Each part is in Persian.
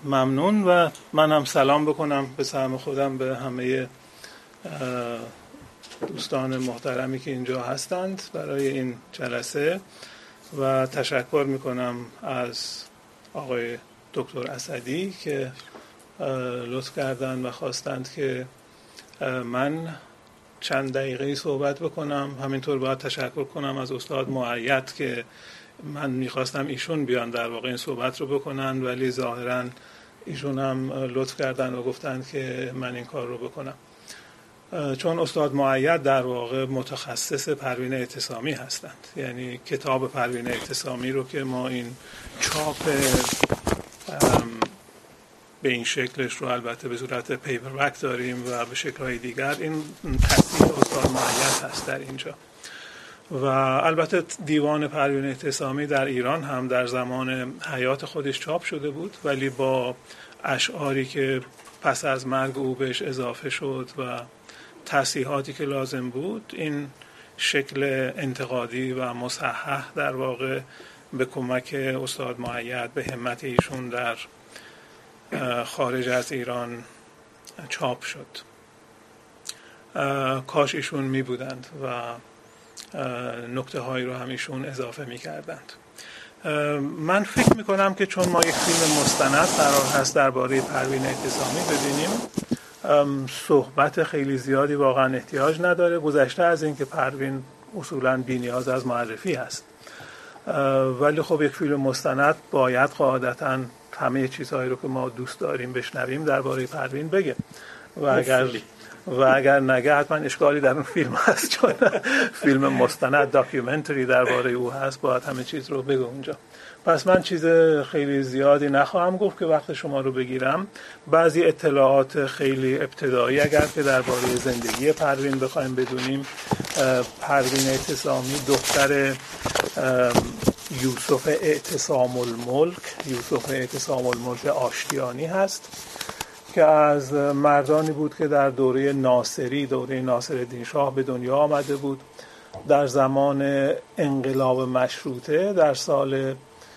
ممنون و من هم سلام بکنم به سهم خودم به همه دوستان محترمی که اینجا هستند برای این جلسه و تشکر میکنم از آقای دکتر اسدی که لطف کردند و خواستند که من چند دقیقه صحبت بکنم. همینطور باید تشکر کنم از استاد مؤید که من میخواستم ایشون بیان در واقع این صحبت رو بکنن، ولی ظاهراً ایشون هم لطف کردن و گفتن که من این کار رو بکنم، چون استاد مؤید در واقع متخصص پروین اعتصامی هستند. یعنی کتاب پروین اعتصامی رو که ما این چاپ به این شکلش رو البته به صورت پیپربک داریم و به شکل‌های دیگر، این تصدیق استاد مؤید هست در اینجا. و البته دیوان پروین اعتصامی در ایران هم در زمان حیات خودش چاپ شده بود، ولی با اشعاری که پس از مرگ او بهش اضافه شد و تصحیحاتی که لازم بود، این شکل انتقادی و مصحح در واقع به کمک استاد مؤید به همت ایشون در خارج از ایران چاپ شد. کاش ایشون می بودند و نکته هایی رو هم ایشون اضافه می کردند. من فکر می کنم که چون ما یک فیلم مستند قرار هست درباره پروین اعتصامی ببینیم، صحبت خیلی زیادی واقعا احتیاج نداره، گذشته از این که پروین اصولا بی نیاز از معرفی هست. ولی خب یک فیلم مستند باید قاعدتاً همه چیزهایی رو که ما دوست داریم بشنویم درباره پروین بگه و اگر نگه حتما اشکالی در اون فیلم هست، چون فیلم مستند داکیومنتری درباره او هست، باید همه چیز رو بگم اونجا. پس من چیز خیلی زیادی نخواهم گفت که وقت شما رو بگیرم. بعضی اطلاعات خیلی ابتدایی اگر که درباره زندگی پروین بخوایم بدونیم، پروین اعتصامی دختر یوسف اعتصام الملک آشتیانی هست که از مردانی بود که در دوره ناصرالدین شاه به دنیا آمده بود. در زمان انقلاب مشروطه در سال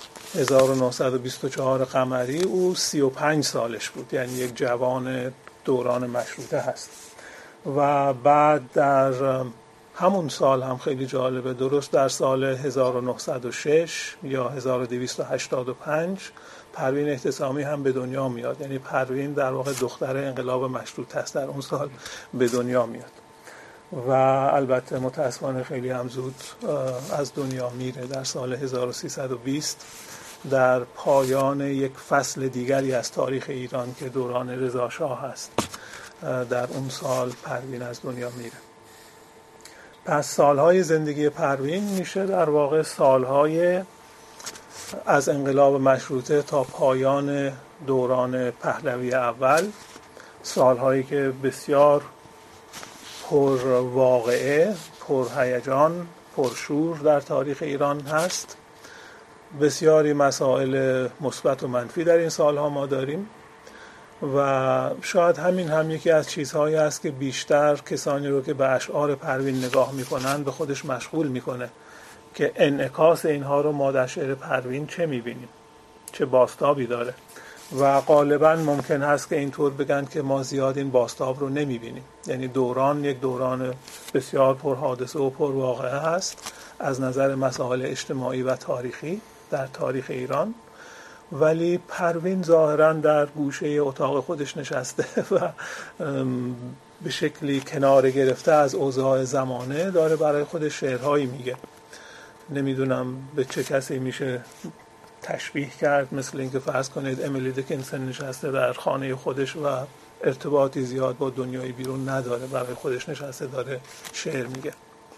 1924 قمری او 35 سالش بود، یعنی یک جوان دوران مشروطه هست. و بعد در همون سال هم خیلی جالبه، درست در سال 1906 یا 1285 پروین اعتصامی هم به دنیا میاد. یعنی پروین در واقع دختر انقلاب مشروطه است، در اون سال به دنیا میاد و البته متاسفانه خیلی هم زود از دنیا میره در سال 1320 در پایان یک فصل دیگری از تاریخ ایران که دوران رضا شاه هست. در اون سال پروین از دنیا میره. پس سالهای زندگی پروین میشه در واقع سالهای از انقلاب مشروطه تا پایان دوران پهلوی اول، سالهایی که بسیار پر واقعه، پر هیجان، پر شور در تاریخ ایران هست. بسیاری مسائل مثبت و منفی در این سالها ما داریم و شاید همین هم یکی از چیزهایی است که بیشتر کسانی رو که به اشعار پروین نگاه میکنن به خودش مشغول میکنه که انعکاس اینها رو ما در شعر پروین چه میبینیم، چه بازتابی داره. و غالبا ممکن هست که اینطور بگن که ما زیاد این بازتاب رو نمیبینیم. یعنی دوران یک دوران بسیار پر حادثه و پر واقعه هست از نظر مسائل اجتماعی و تاریخی در تاریخ ایران، ولی پروین ظاهراً در گوشه اتاق خودش نشسته و به شکلی کناره گرفته از اوضاع زمانه داره برای خودش شعرهایی میگه. نمیدونم به چه کسی میشه تشبیه کرد، مثل اینکه فرض کنید امیلی دکینسون نشسته در خانه خودش و ارتباطی زیاد با دنیای بیرون نداره، برای خودش نشسته داره شعر میگه.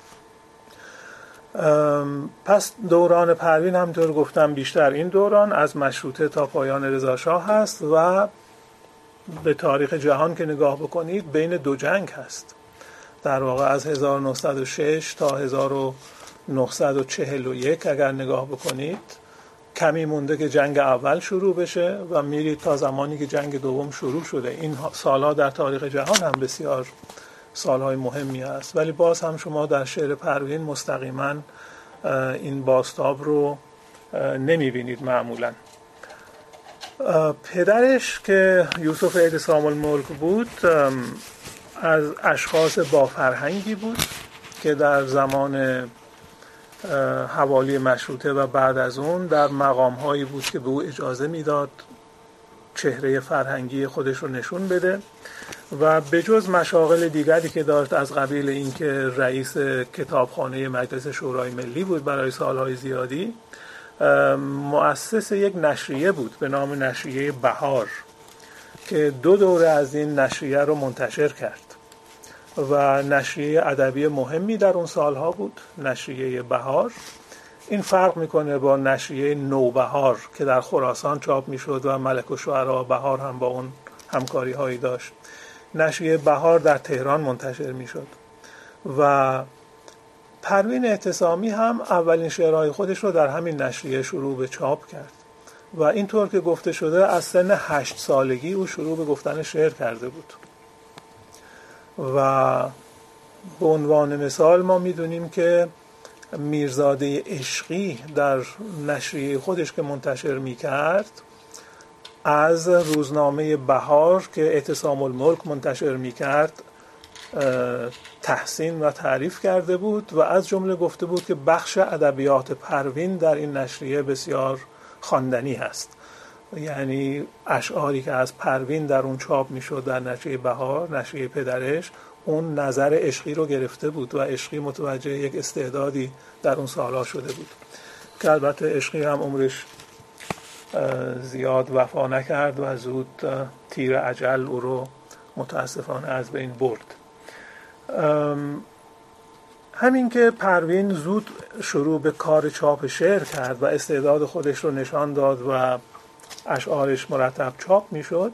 پس دوران پروین همطور گفتم بیشتر این دوران از مشروطه تا پایان رضا شاه هست و به تاریخ جهان که نگاه بکنید بین دو جنگ هست. در واقع از 1906 تا 1941 اگر نگاه بکنید کمی مونده که جنگ اول شروع بشه و میرید تا زمانی که جنگ دوم شروع شده. این سالها در تاریخ جهان هم بسیار سالهای مهمی است، ولی باز هم شما در شعر پروین مستقیما این بازتاب رو نمیبینید معمولا. پدرش که یوسف اعتصام الملک بود از اشخاص با فرهنگی بود که در زمان حوالی مشروطه و بعد از اون در مقام‌هایی بود که به او اجازه میداد چهره فرهنگی خودش رو نشون بده و به جز مشاغل دیگری که داشت از قبیل اینکه رئیس کتابخانه مجلس شورای ملی بود برای سالهای زیادی، مؤسس یک نشریه بود به نام نشریه بهار که 2 دوره از این نشریه رو منتشر کرد و نشریه ادبی مهمی در اون سالها بود نشریه بهار. این فرق میکنه با نشریه نوبهار که در خراسان چاپ میشد و ملک الشعراء بهار هم با اون همکاری هایی داشت. نشریه بهار در تهران منتشر میشد و پروین اعتصامی هم اولین شعرهای خودش رو در همین نشریه شروع به چاپ کرد و اینطور که گفته شده از سن 8 سالگی او شروع به گفتن شعر کرده بود و به عنوان مثال ما میدونیم که میرزاده عشقی در نشریه خودش که منتشر میکرد از روزنامه بهار که اعتصام الملک منتشر میکرد تحسین و تعریف کرده بود و از جمله گفته بود که بخش ادبیات پروین در این نشریه بسیار خواندنی هست. یعنی اشعاری که از پروین در اون چاپ میشد در نشریه بهار، نشریه پدرش، اون نظر عشقی رو گرفته بود و عشقی متوجه یک استعدادی در اون سالها شده بود که البته عشقی هم عمرش زیاد وفا نکرد و زود تیر اجل او رو متاسفانه از بین برد. همین که پروین زود شروع به کار چاپ شعر کرد و استعداد خودش رو نشان داد و اشعارش مرتب چاپ میشد،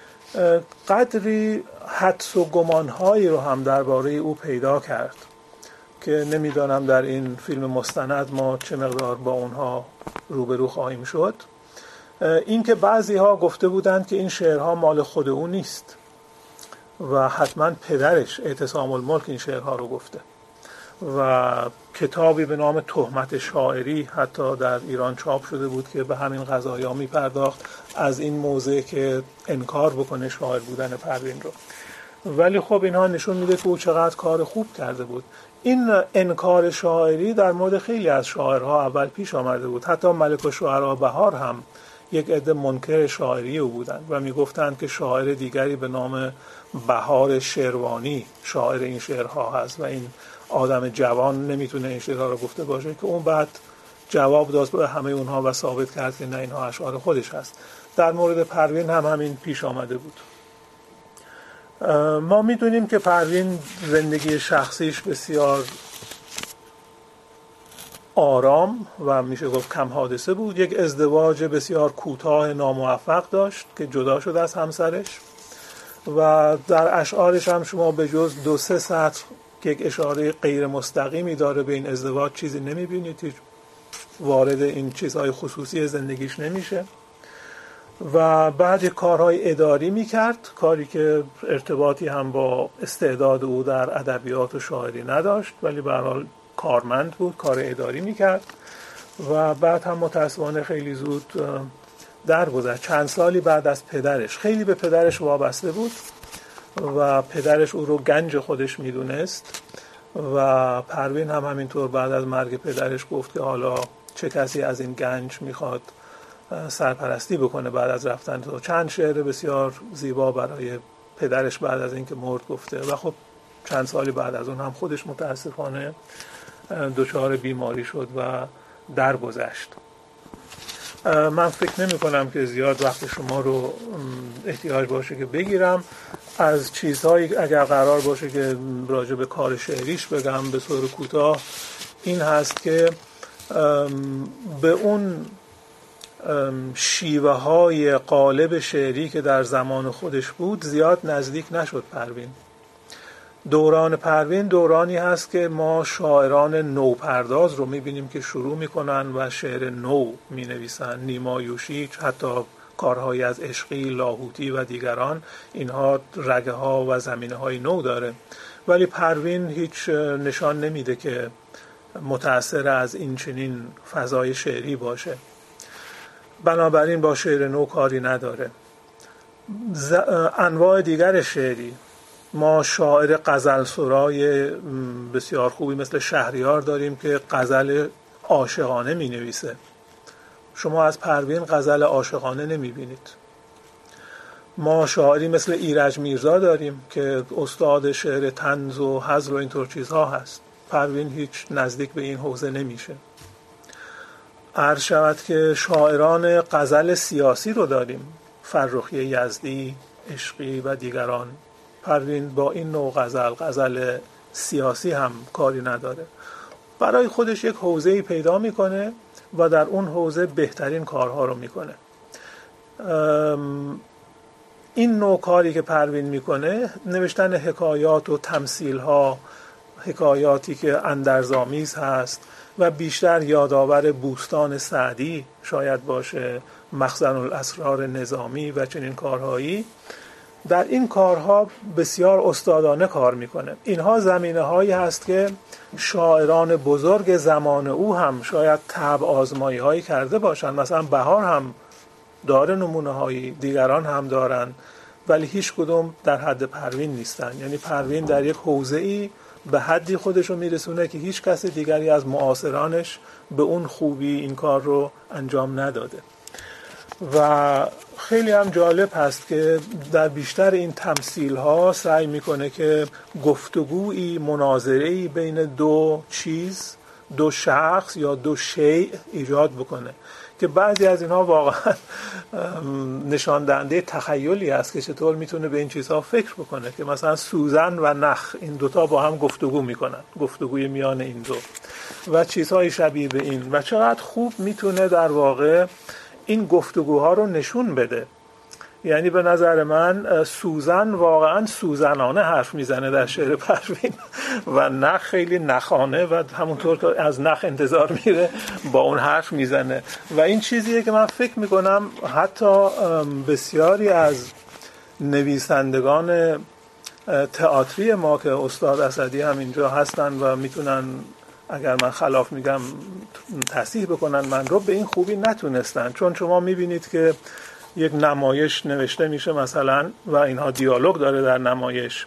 قدری حدس و گمانهایی رو هم درباره او پیدا کرد که نمیدانم در این فیلم مستند ما چه مقدار با اونها روبرو خواهیم شد. این که بعضی ها گفته بودند که این شعرها مال خود او نیست و حتما پدرش اعتصام الملک این شعرها رو گفته و کتابی به نام تهمت شاعری حتی در ایران چاپ شده بود که به همین قضایا میپرداخت از این موضع که انکار بکنه شاعر بودن پروین رو. ولی خب اینها نشون میده که او چقدر کار خوب کرده بود. این انکار شاعری در مورد خیلی از شاعرها اول پیش آمده بود. حتی ملک الشعراء بهار هم یک عده منکر شاعری او بودند و میگفتند که شاعر دیگری به نام بهار شیروانی شاعر این شعرها هست و این آدم جوان نمیتونه این شعرها رو گفته باشه، که اون بعد جواب داد به همه اونها و ثابت کرد که نه اینها اشعار خودش هست. در مورد پروین هم همین پیش آمده بود. ما میدونیم که پروین زندگی شخصیش بسیار آرام و میشه گفت کم حادثه بود. یک ازدواج بسیار کوتاه ناموفق داشت که جدا شد از همسرش و در اشعارش هم شما به جز 2-3 سطر که یک اشاره غیر مستقیمی داره به این ازدواج چیزی نمیبینید، هیچ وارد این چیزهای خصوصی زندگیش نمیشه و بعد کارهای اداری میکرد، کاری که ارتباطی هم با استعداد او در ادبیات و شاعری نداشت ولی به هر حال کارمند بود، کار اداری میکرد و بعد هم متاسفانه خیلی زود درگذشت. چند سالی بعد از پدرش، خیلی به پدرش وابسته بود و پدرش او رو گنج خودش میدونست و پروین هم همینطور بعد از مرگ پدرش گفت که حالا چه کسی از این گنج میخواد سرپرستی بکنه بعد از رفتن تو. چند شعر بسیار زیبا برای پدرش بعد از اینکه مرد گفته و خب چند سالی بعد از اون هم خودش متاسفانه دچار بیماری شد و درگذشت. من فکر نمی کنم که زیاد وقت شما رو احتیاج باشه که بگیرم. از چیزهایی اگر قرار باشه که راجع به کار شعریش بگم به صورت کوتاه این هست که به اون شیوه های قالب شعری که در زمان خودش بود زیاد نزدیک نشد پروین. دوران پروین دورانی هست که ما شاعران نوپرداز رو میبینیم که شروع میکنن و شعر نو مینویسن. نیما یوشیج، حتی کارهای از عشقی، لاهوتی و دیگران، اینها رگه ها و زمینه های نو داره، ولی پروین هیچ نشان نمیده که متأثر از این چنین فضای شعری باشه. بنابراین با شعر نو کاری نداره. انواع دیگر شعری، ما شاعر غزل سرای بسیار خوبی مثل شهریار داریم که غزل عاشقانه می نویسه. شما از پروین غزل عاشقانه نمی بینید. ما شاعری مثل ایرج میرزا داریم که استاد شعر طنز و هزل و اینطور چیزها هست. پروین هیچ نزدیک به این حوزه نمیشه. عرض شود که شاعران غزل سیاسی رو داریم، فرخی یزدی، عشقی و دیگران. پروین با این نوع غزل سیاسی هم کاری نداره. برای خودش یک حوزه‌ای پیدا میکنه و در اون حوزه بهترین کارها رو میکنه. این نوع کاری که پروین میکنه، نوشتن حکایات و تمثیل‌ها، حکایاتی که اندرزآمیز هست و بیشتر یادآور بوستان سعدی شاید باشه، مخزن الاسرار نظامی و چنین کارهایی، در این کارها بسیار استادانه کار میکنه. اینها زمینه هایی هست که شاعران بزرگ زمان او هم شاید طبع آزمایی هایی کرده باشند. مثلا بهار هم داره نمونه هایی، دیگران هم دارن، ولی هیچ کدوم در حد پروین نیستن. یعنی پروین در یک حوزه‌ای به حدی خودشو میرسونه که هیچ کس دیگری از معاصرانش به اون خوبی این کار رو انجام نداده. و خیلی هم جالب هست که در بیشتر این تمثیل ها سعی میکنه که گفتگویی، مناظره‌ای بین دو چیز، دو شخص یا دو شیء ایجاد بکنه که بعضی از اینها واقعا نشان دهنده تخیلی است که چطور میتونه به این چیزها فکر بکنه، که مثلا سوزن و نخ این دوتا با هم گفتگو میکنن، گفتگوی میان این دو و چیزهای شبیه به این، و چقدر خوب میتونه در واقع این گفتگوها رو نشون بده. یعنی به نظر من سوزن واقعا سوزنانه حرف میزنه در شعر پروین و نخ خیلی نخانه و همونطور که از نخ انتظار میره با اون حرف میزنه. و این چیزیه که من فکر میکنم حتی بسیاری از نویسندگان تئاتری ما که استاد اسدی هم اینجا هستن و میتونن اگر من خلاف میگم تصحیح بکنن من رو، به این خوبی نتونستن. چون شما میبینید که یک نمایش نوشته میشه مثلا و اینها دیالوگ داره در نمایش،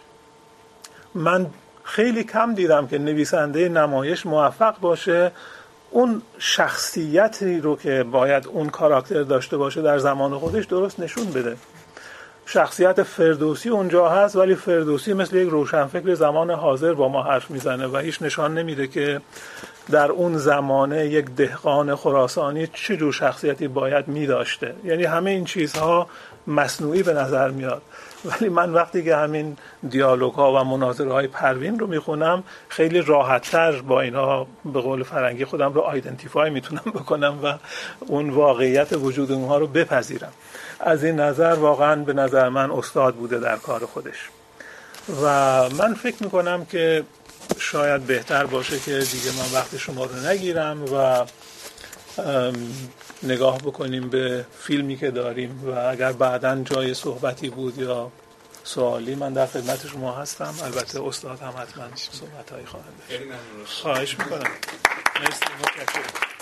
من خیلی کم دیدم که نویسنده نمایش موفق باشه اون شخصیتی رو که باید اون کاراکتر داشته باشه در زمان خودش درست نشون بده. شخصیت فردوسی اونجا هست ولی فردوسی مثل یک روشنفکر زمان حاضر با ما حرف میزنه و هیچ نشان نمیده که در اون زمانه یک دهقان خراسانی چه جور شخصیتی باید میداشته. یعنی همه این چیزها مصنوعی به نظر میاد، ولی من وقتی که همین دیالوگ ها و مناظره های پروین رو میخونم خیلی راحت‌تر با اینها به قول فرنگی خودم رو آیدنتیفای میتونم بکنم و اون واقعیت وجود اونها رو بپذیرم. از این نظر واقعا به نظر من استاد بوده در کار خودش و من فکر میکنم که شاید بهتر باشه که دیگه من وقت شما رو نگیرم و نگاه بکنیم به فیلمی که داریم و اگر بعداً جای صحبتی بود یا سوالی من در خدمت شما هستم. البته استاد هم حتما صحبت‌هایی خواهند داشت. خواهش میکنم. مرسی، متشکرم.